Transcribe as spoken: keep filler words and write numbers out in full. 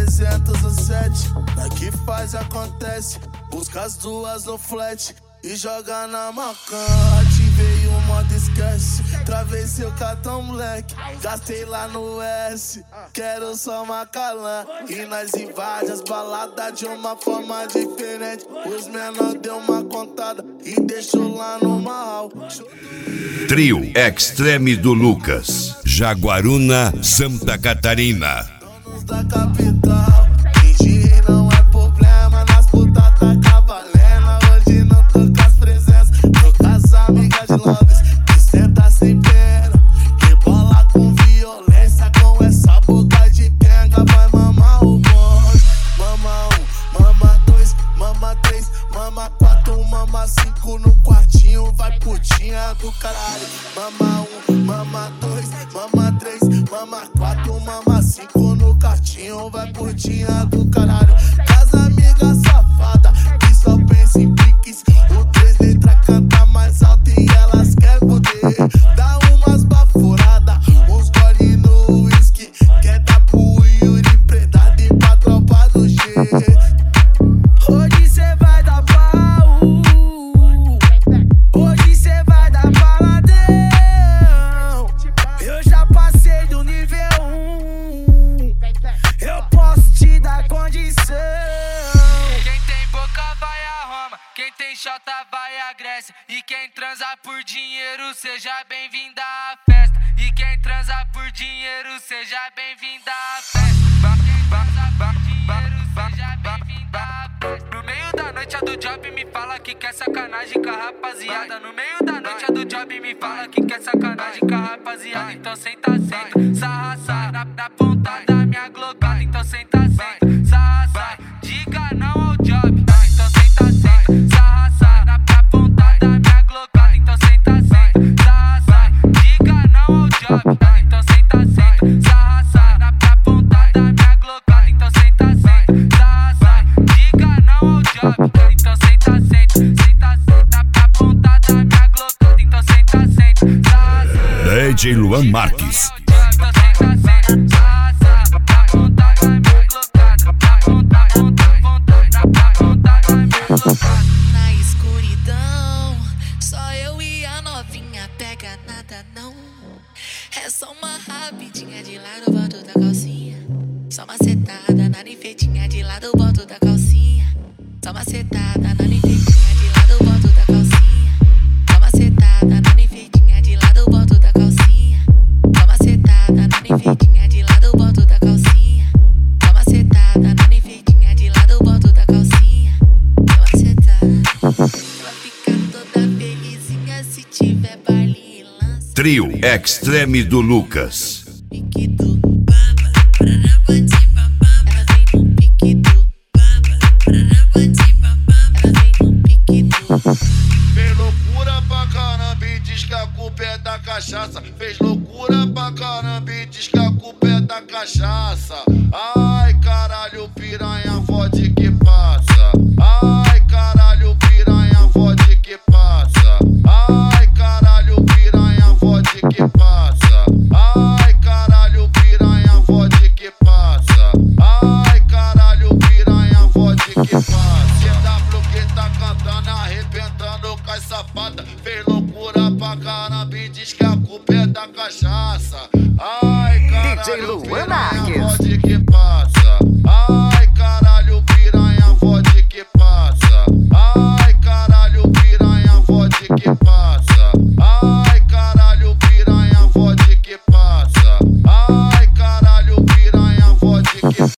trezentos e sete. Daqui faz, acontece. Busca as duas no flat e joga na macan. Ativei o modo esquece. Travei seu cartão, moleque. Gastei lá no S. Quero só Macalã. E nós invade as baladas de uma forma diferente. Os menor deu uma contada e deixou lá no mal. Trio Extreme do Lucas, Jaguaruna, Santa Catarina. Donos da capital. Fingir não é problema. Nas putas tá cavalena. Hoje não tô com as presenças, tô com as amigas de Londres. Que senta sem pena, rebola com violência. Com essa boca de quenga vai mamar o bonde. Mama um, mama dois, mama três, mama quatro, mama cinco no quartinho. Vai putinha do caralho. Mama um, mama dois, mama três, mama quatro, mama cinco no quartinho. Vai putinha do caralho. Das amigas safada que só pensa em piques. O três letras canta mais alto e elas querem poder. Dá umas baforadas, uns gole no whisky. Quer dar pro Yuri predado e pra tropa do G. Hoje cê vai dar pau. Hoje cê vai dar baladão. Eu já passei do nível um. Eu posso te dar condição. Quem tem boca vai a Roma, quem tem xota vai a Grécia. E quem transa por dinheiro, seja bem-vinda à festa. E quem transa por dinheiro, seja bem-vinda à festa. Quem transa por dinheiro, seja bem-vinda à festa. No meio da noite a do job me fala que quer sacanagem com a rapaziada. No meio da noite a do job me fala que quer sacanagem com a rapaziada. Então senta, senta, sarra, sarra na, na ponta da minha glocada. Então senta, senta, sarra, sarra, diga não ao job. Então senta, senta, sarra, sarra na, na ponta da minha glocada. Então senta, senta, sarra, sarra, diga não ao job. Então senta, senta, sarra, sarra na, na ponta da minha glocada. Então senta, senta, sarra, sarra, diga não ao job. Então senta, senta, senta, senta na ponta da minha glocada. Então senta, senta, sarra, sarra. D J Luan Marques. Na escuridão, só eu e a novinha, pega nada não. É só uma rapidinha de lado, boto da calcinha. Só uma setada na enfeitinha de lado, boto da calcinha. Só uma setada na enfeitinha de lado, boto da calcinha. Só uma setada na enfeitinha de lado, boto da calcinha. Só uma setada na enfeitinha de lado, boto da calcinha. Só uma setada na enfeitinha de lado, boto da calcinha. Só uma setada. Ela fica toda felizinha se tiver baile e lança. Trio Extreme do Lucas. Pique do baba, pararabati bababa. Ela vem no pique do baba, pararabati bababa. Ela vem no pique do. Fez loucura pra caramba e diz que a culpa é da cachaça. Fez loucura pra caramba e diz que a culpa é da cachaça. Ai caralho, piranha, vodka